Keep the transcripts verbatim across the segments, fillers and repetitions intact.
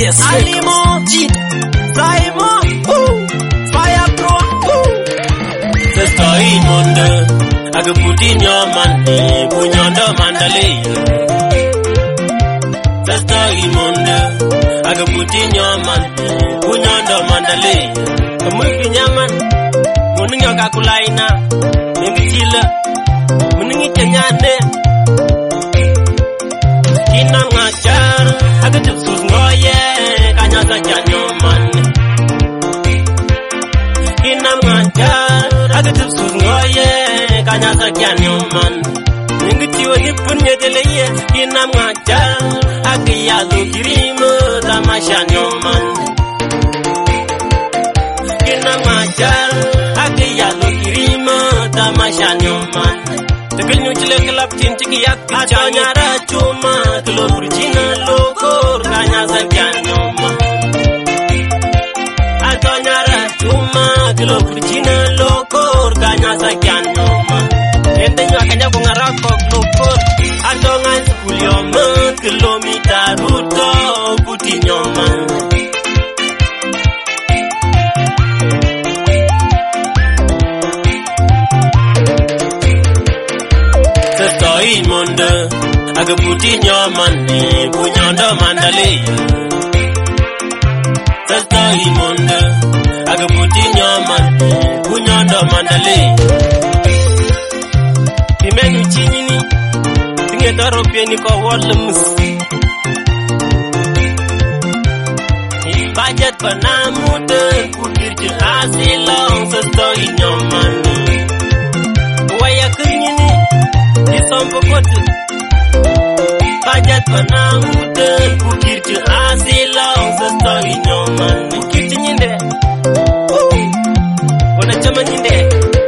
yes. Alimo, G, Saimo, ooh, Fire Pro, ooh. Sesto imonde, agaputi nyomani, punyondo mandali. Sesto imonde, agaputi nyomani, punyondo mandali. Kamuki nyaman, muningi wakakulaina, mingi chile, muningi kenyane. Kina ngachar, agatusus ngoye, kanyasa janyoman. Kina ngachar, agatusus ngoye, kanyasa janyoman. Mingi tiwa nipunye deleye, kina ngachar, agiyalu kirimu, tamasha nyoman. Kina ngachar, agiyalu kirimu, tamasha nyoman. Tegel nyuchile kelap cinci yak kacanyara cuma kilo burjina lokor kanya sakyan nyoma. Atonyara cuma kilo burjina lokor kanya sakyan nyoma. Ente nyakanya kungarakok lokor atongan kulioma kilomita ruto puti nyoma. Imonde, agaputi nyomani, punyondo mandali. Sesto imonde, agaputi nyomani, punyondo mandali. Kimenu chini, tinge daro pieni ko wallums. Budget panamude, kukirji asilong, sesto inyomani. Waya kunyini. Isompo kote Bajat panamude Kukirti asila Sesto inyoman Kukirti nyinde Wana chama nyinde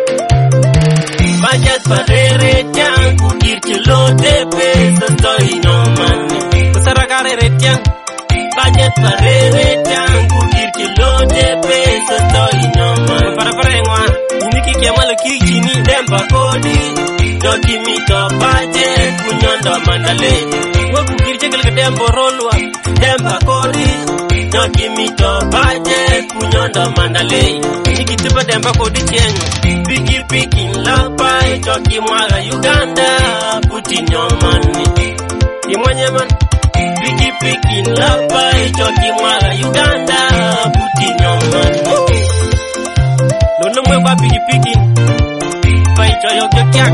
Bajat parere tiang Kukirti lote pe Sesto inyoman Kusarakare retiang Bajat parere tiang Kukirti lote pe Sesto inyoman Para para engwa Niki kiamalo kirchini Demba kodi Doki mito paje kunyondo mandale Waku kirchengel ke dembo rolwa Demba kodi Doki mito paje kunyondo mandale Niki tipa demba kodi chenyo Piki piki nlapa Choki mwaga Uganda Puti nyomani Imwenye man Piki piki nlapa Choki mwaga Uganda Puti nyomani Nono mwe kwa piki piki Pai choyo kyo kyak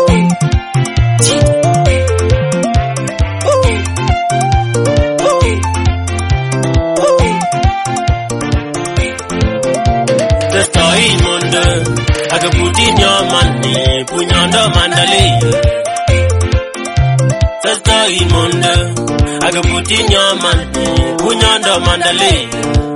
Sesto imonde, agaputi nyomani, punyondo mandali. Sesto imonde, agaputi nyomani, punyondo mandali.